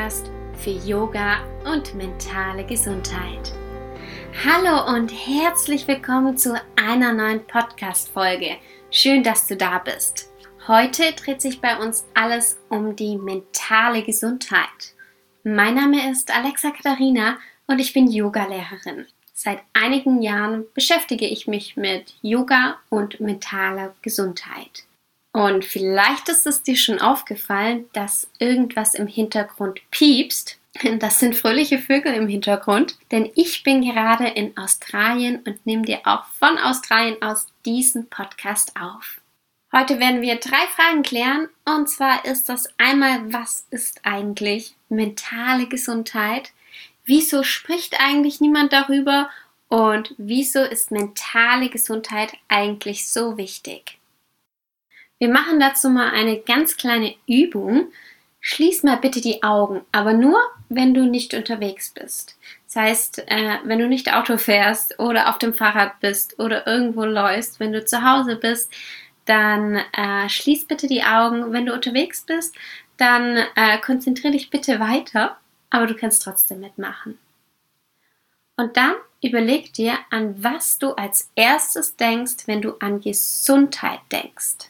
Podcast für Yoga und mentale Gesundheit. Hallo und herzlich willkommen zu einer neuen Podcast-Folge. Schön, dass du da bist. Heute dreht sich bei uns alles um die mentale Gesundheit. Mein Name ist Alexa Katharina und ich bin Yogalehrerin. Seit einigen Jahren beschäftige ich mich mit Yoga und mentaler Gesundheit. Und vielleicht ist es dir schon aufgefallen, dass irgendwas im Hintergrund piepst. Das sind fröhliche Vögel im Hintergrund, denn ich bin gerade in Australien und nehme dir auch von Australien aus diesen Podcast auf. Heute werden wir 3 Fragen klären, und zwar ist das einmal, was ist eigentlich mentale Gesundheit? Wieso spricht eigentlich niemand darüber? Und wieso ist mentale Gesundheit eigentlich so wichtig? Wir machen dazu mal eine ganz kleine Übung. Schließ mal bitte die Augen, aber nur, wenn du nicht unterwegs bist. Das heißt, wenn du nicht Auto fährst oder auf dem Fahrrad bist oder irgendwo läufst, wenn du zu Hause bist, dann schließ bitte die Augen. Wenn du unterwegs bist, dann konzentriere dich bitte weiter, aber du kannst trotzdem mitmachen. Und dann überleg dir, an was du als erstes denkst, wenn du an Gesundheit denkst.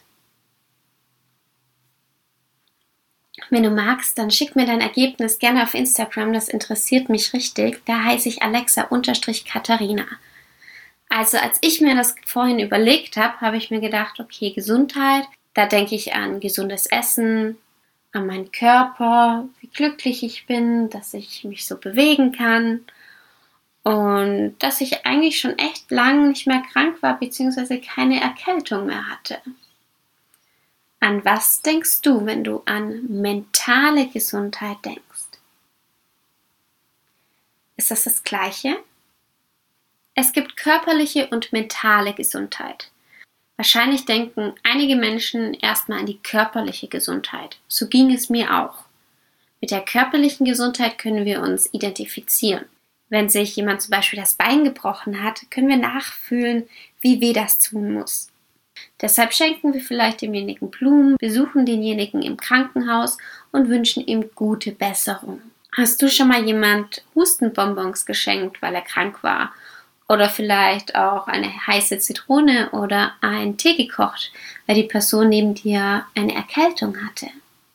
Wenn du magst, dann schick mir dein Ergebnis gerne auf Instagram, das interessiert mich richtig. Da heiße ich Alexa_Katharina. Also als ich mir das vorhin überlegt habe, habe ich mir gedacht, okay, Gesundheit, da denke ich an gesundes Essen, an meinen Körper, wie glücklich ich bin, dass ich mich so bewegen kann und dass ich eigentlich schon echt lange nicht mehr krank war, beziehungsweise keine Erkältung mehr hatte. An was denkst du, wenn du an mentale Gesundheit denkst? Ist das das Gleiche? Es gibt körperliche und mentale Gesundheit. Wahrscheinlich denken einige Menschen erstmal an die körperliche Gesundheit. So ging es mir auch. Mit der körperlichen Gesundheit können wir uns identifizieren. Wenn sich jemand zum Beispiel das Bein gebrochen hat, können wir nachfühlen, wie weh das tun muss. Deshalb schenken wir vielleicht demjenigen Blumen, besuchen denjenigen im Krankenhaus und wünschen ihm gute Besserung. Hast du schon mal jemand Hustenbonbons geschenkt, weil er krank war? Oder vielleicht auch eine heiße Zitrone oder einen Tee gekocht, weil die Person neben dir eine Erkältung hatte?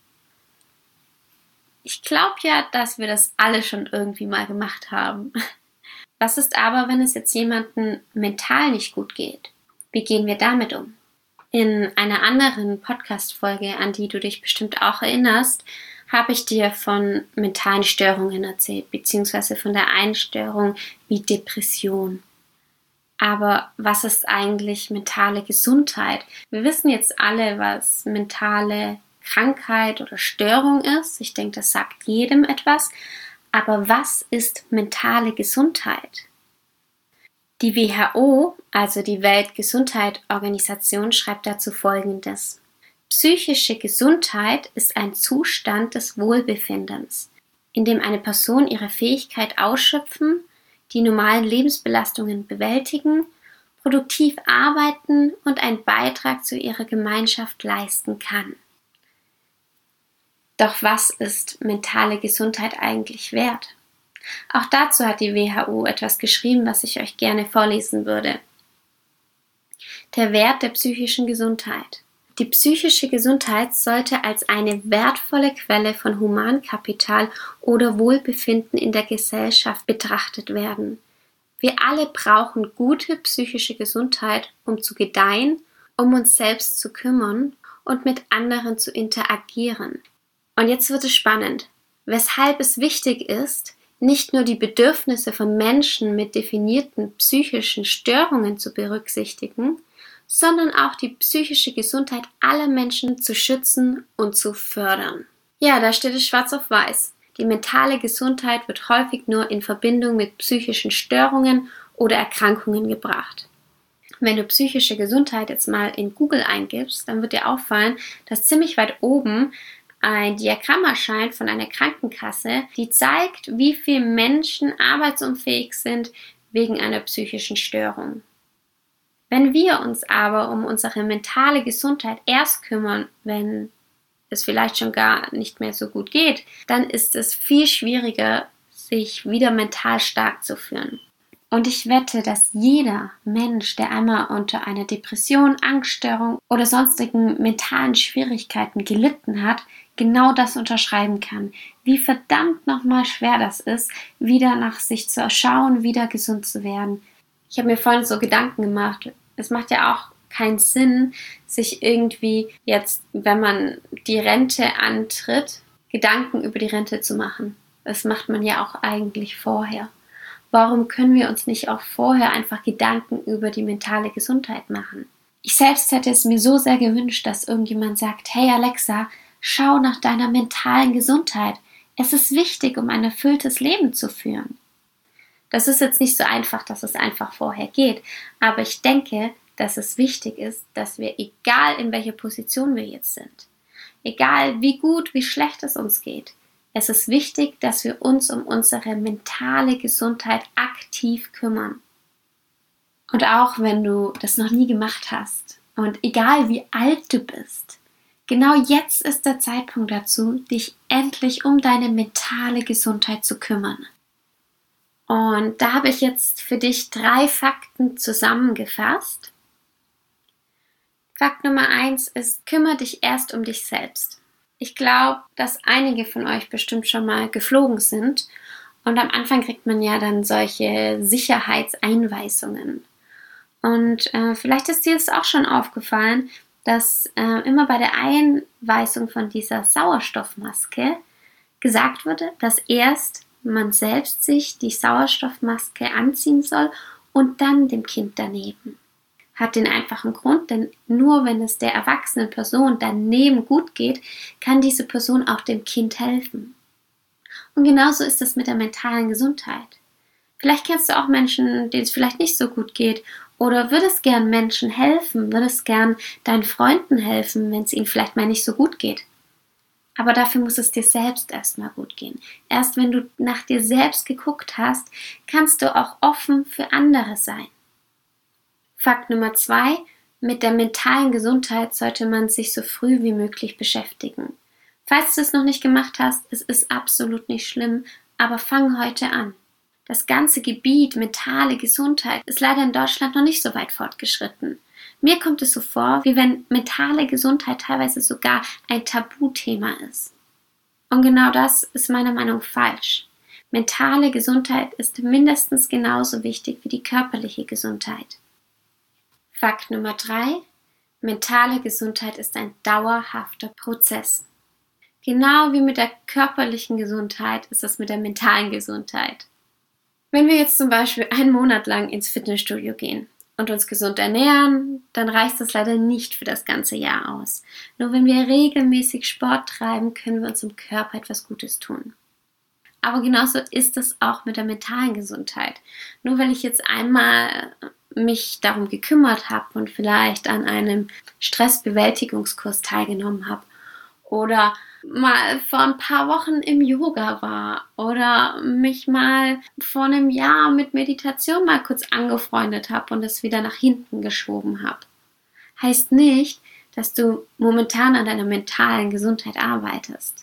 Ich glaube ja, dass wir das alle schon irgendwie mal gemacht haben. Was ist aber, wenn es jetzt jemandem mental nicht gut geht? Wie gehen wir damit um? In einer anderen Podcast-Folge, an die du dich bestimmt auch erinnerst, habe ich dir von mentalen Störungen erzählt, beziehungsweise von der Einstörung wie Depression. Aber was ist eigentlich mentale Gesundheit? Wir wissen jetzt alle, was mentale Krankheit oder Störung ist. Ich denke, das sagt jedem etwas. Aber was ist mentale Gesundheit? Die WHO, also die Weltgesundheitsorganisation, schreibt dazu Folgendes. Psychische Gesundheit ist ein Zustand des Wohlbefindens, in dem eine Person ihre Fähigkeit ausschöpfen, die normalen Lebensbelastungen bewältigen, produktiv arbeiten und einen Beitrag zu ihrer Gemeinschaft leisten kann. Doch was ist mentale Gesundheit eigentlich wert? Auch dazu hat die WHO etwas geschrieben, was ich euch gerne vorlesen würde. Der Wert der psychischen Gesundheit. Die psychische Gesundheit sollte als eine wertvolle Quelle von Humankapital oder Wohlbefinden in der Gesellschaft betrachtet werden. Wir alle brauchen gute psychische Gesundheit, um zu gedeihen, um uns selbst zu kümmern und mit anderen zu interagieren. Und jetzt wird es spannend, weshalb es wichtig ist, nicht nur die Bedürfnisse von Menschen mit definierten psychischen Störungen zu berücksichtigen, sondern auch die psychische Gesundheit aller Menschen zu schützen und zu fördern. Ja, da steht es schwarz auf weiß. Die mentale Gesundheit wird häufig nur in Verbindung mit psychischen Störungen oder Erkrankungen gebracht. Wenn du psychische Gesundheit jetzt mal in Google eingibst, dann wird dir auffallen, dass ziemlich weit oben ein Diagramm erscheint von einer Krankenkasse, die zeigt, wie viele Menschen arbeitsunfähig sind wegen einer psychischen Störung. Wenn wir uns aber um unsere mentale Gesundheit erst kümmern, wenn es vielleicht schon gar nicht mehr so gut geht, dann ist es viel schwieriger, sich wieder mental stark zu fühlen. Und ich wette, dass jeder Mensch, der einmal unter einer Depression, Angststörung oder sonstigen mentalen Schwierigkeiten gelitten hat, genau das unterschreiben kann. Wie verdammt nochmal schwer das ist, wieder nach sich zu schauen, wieder gesund zu werden. Ich habe mir vorhin so Gedanken gemacht. Es macht ja auch keinen Sinn, sich irgendwie jetzt, wenn man die Rente antritt, Gedanken über die Rente zu machen. Das macht man ja auch eigentlich vorher. Warum können wir uns nicht auch vorher einfach Gedanken über die mentale Gesundheit machen? Ich selbst hätte es mir so sehr gewünscht, dass irgendjemand sagt, hey Alexa, schau nach deiner mentalen Gesundheit. Es ist wichtig, um ein erfülltes Leben zu führen. Das ist jetzt nicht so einfach, dass es einfach vorher geht, aber ich denke, dass es wichtig ist, dass wir, egal in welcher Position wir jetzt sind, egal wie gut, wie schlecht es uns geht, es ist wichtig, dass wir uns um unsere mentale Gesundheit aktiv kümmern. Und auch wenn du das noch nie gemacht hast und egal wie alt du bist, genau jetzt ist der Zeitpunkt dazu, dich endlich um deine mentale Gesundheit zu kümmern. Und da habe ich jetzt für dich 3 Fakten zusammengefasst. Fakt Nummer 1 ist, kümmere dich erst um dich selbst. Ich glaube, dass einige von euch bestimmt schon mal geflogen sind und am Anfang kriegt man ja dann solche Sicherheitseinweisungen. Und vielleicht ist dir das auch schon aufgefallen, dass immer bei der Einweisung von dieser Sauerstoffmaske gesagt wurde, dass erst man selbst sich die Sauerstoffmaske anziehen soll und dann dem Kind daneben. Hat den einfachen Grund, denn nur wenn es der erwachsenen Person daneben gut geht, kann diese Person auch dem Kind helfen. Und genauso ist es mit der mentalen Gesundheit. Vielleicht kennst du auch Menschen, denen es vielleicht nicht so gut geht, oder würdest gern Menschen helfen, würdest gern deinen Freunden helfen, wenn es ihnen vielleicht mal nicht so gut geht. Aber dafür muss es dir selbst erstmal gut gehen. Erst wenn du nach dir selbst geguckt hast, kannst du auch offen für andere sein. Fakt Nummer 2, mit der mentalen Gesundheit sollte man sich so früh wie möglich beschäftigen. Falls du es noch nicht gemacht hast, es ist absolut nicht schlimm, aber fang heute an. Das ganze Gebiet mentale Gesundheit ist leider in Deutschland noch nicht so weit fortgeschritten. Mir kommt es so vor, wie wenn mentale Gesundheit teilweise sogar ein Tabuthema ist. Und genau das ist meiner Meinung nach falsch. Mentale Gesundheit ist mindestens genauso wichtig wie die körperliche Gesundheit. Fakt Nummer 3. Mentale Gesundheit ist ein dauerhafter Prozess. Genau wie mit der körperlichen Gesundheit ist es mit der mentalen Gesundheit. Wenn wir jetzt zum Beispiel einen Monat lang ins Fitnessstudio gehen und uns gesund ernähren, dann reicht das leider nicht für das ganze Jahr aus. Nur wenn wir regelmäßig Sport treiben, können wir unserem Körper etwas Gutes tun. Aber genauso ist es auch mit der mentalen Gesundheit. Nur weil ich jetzt einmal mich darum gekümmert habe und vielleicht an einem Stressbewältigungskurs teilgenommen habe oder mal vor ein paar Wochen im Yoga war oder mich mal vor einem Jahr mit Meditation mal kurz angefreundet habe und es wieder nach hinten geschoben habe. Heißt nicht, dass du momentan an deiner mentalen Gesundheit arbeitest.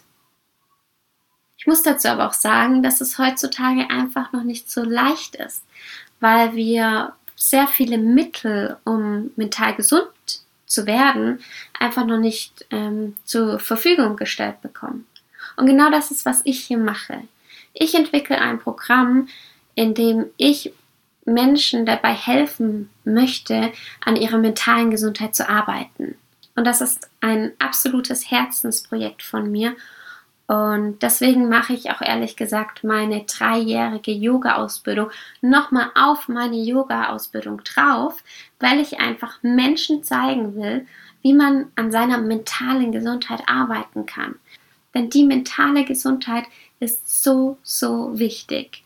Ich muss dazu aber auch sagen, dass es heutzutage einfach noch nicht so leicht ist, weil wir sehr viele Mittel, um mental gesund zu werden, einfach noch nicht zur Verfügung gestellt bekommen. Und genau das ist, was ich hier mache. Ich entwickle ein Programm, in dem ich Menschen dabei helfen möchte, an ihrer mentalen Gesundheit zu arbeiten. Und das ist ein absolutes Herzensprojekt von mir. Und deswegen mache ich auch ehrlich gesagt meine 3-jährige Yoga-Ausbildung nochmal auf meine Yoga-Ausbildung drauf, weil ich einfach Menschen zeigen will, wie man an seiner mentalen Gesundheit arbeiten kann. Denn die mentale Gesundheit ist so, so wichtig.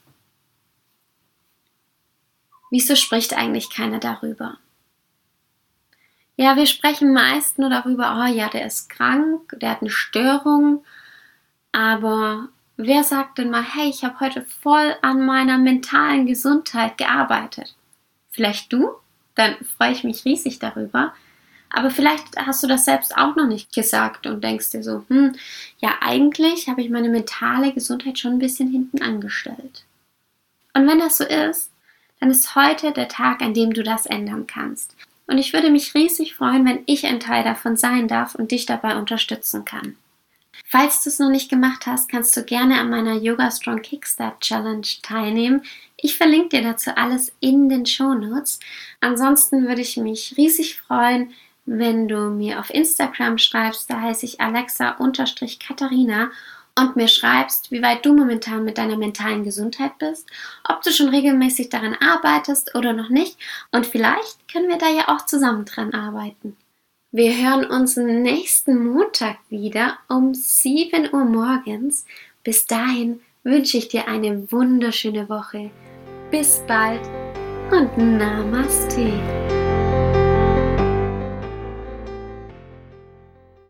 Wieso spricht eigentlich keiner darüber? Ja, wir sprechen meist nur darüber, oh ja, der ist krank, der hat eine Störung. Aber wer sagt denn mal, hey, ich habe heute voll an meiner mentalen Gesundheit gearbeitet? Vielleicht du? Dann freue ich mich riesig darüber. Aber vielleicht hast du das selbst auch noch nicht gesagt und denkst dir so, ja, eigentlich habe ich meine mentale Gesundheit schon ein bisschen hinten angestellt. Und wenn das so ist, dann ist heute der Tag, an dem du das ändern kannst. Und ich würde mich riesig freuen, wenn ich ein Teil davon sein darf und dich dabei unterstützen kann. Falls du es noch nicht gemacht hast, kannst du gerne an meiner Yoga Strong Kickstart Challenge teilnehmen. Ich verlinke dir dazu alles in den Shownotes. Ansonsten würde ich mich riesig freuen, wenn du mir auf Instagram schreibst, da heiße ich Alexa_Katharina und mir schreibst, wie weit du momentan mit deiner mentalen Gesundheit bist, ob du schon regelmäßig daran arbeitest oder noch nicht und vielleicht können wir da ja auch zusammen dran arbeiten. Wir hören uns nächsten Montag wieder um 7 Uhr morgens. Bis dahin wünsche ich dir eine wunderschöne Woche. Bis bald und Namaste.